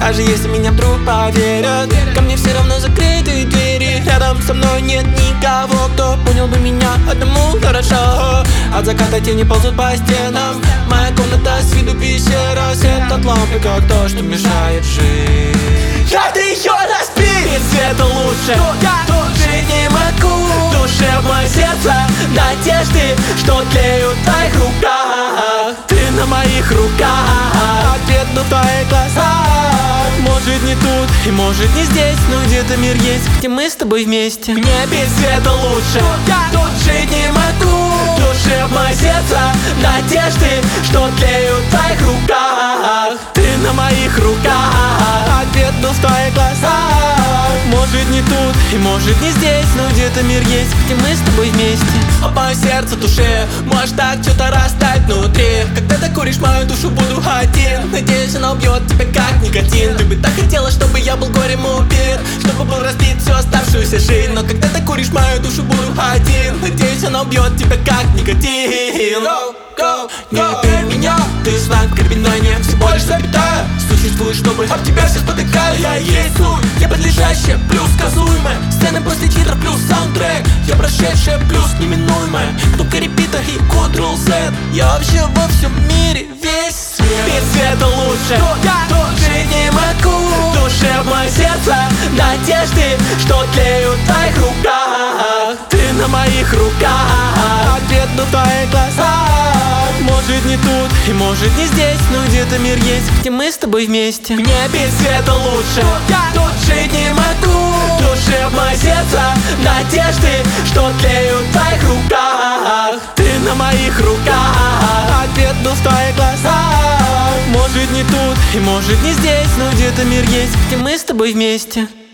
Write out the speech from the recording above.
Даже если меня вдруг поверят, ко мне все равно закрыты двери. Рядом со мной нет никого, кто понял бы меня одному хорошо. От заката тени ползут по стенам. Моя комната с виду пещера. Свет от лампы, как то, что мешает жить. Как ты еще раз без света лучше, жить не могу. В душе в мое сердце надежды, что тлеют в твоих руках. Ты на моих руках, ответ на твоих глазах. Может не тут и может не здесь, но где-то мир есть, где мы с тобой вместе. Мне без света лучше, тут жить не могу. В душе в мое сердце надежды, что тлеют в твоих руках. Ты на моих руках, ответ в твоих глазах. Может не тут и может не здесь, но где-то мир есть, где мы с тобой вместе. Мое сердце в душе, может так что-то растать внутри. Когда ты куришь мою душу, буду один. Надеюсь, она убьет тебя как никотин. Ты бы так хотела, чтобы я был горем убит, чтобы был разбит всю оставшуюся жизнь. Но когда ты куришь мою душу, буду один. Надеюсь, она убьет тебя как никотин. Не верь меня, ты знак кровяной, не всего лишь запятая. Существует, чтобы об тебя всех спотыкали. Я есть суть, я подлежащая плюс сказуемая. Сцены после титров плюс саундтрек. Я прошедшая плюс неминуемая. Кнопка репита и Ctrl-Z. Я вообще во всем мире весь свет. Без света лучше, жить не могу. В душе в мое сердце надежды, что тлеют в твоих руках. Ты на моих руках, ответ на твоих глазах. Может не тут и может не здесь, но где-то мир есть, где мы с тобой вместе. Мне без света лучше, тут жить не могу. В душе в мое сердце надежды, что тлеют в твоих руках. Ты на моих руках, ответ в твоих глазах. Может не тут и может не здесь, но где-то мир есть, где мы с тобой вместе.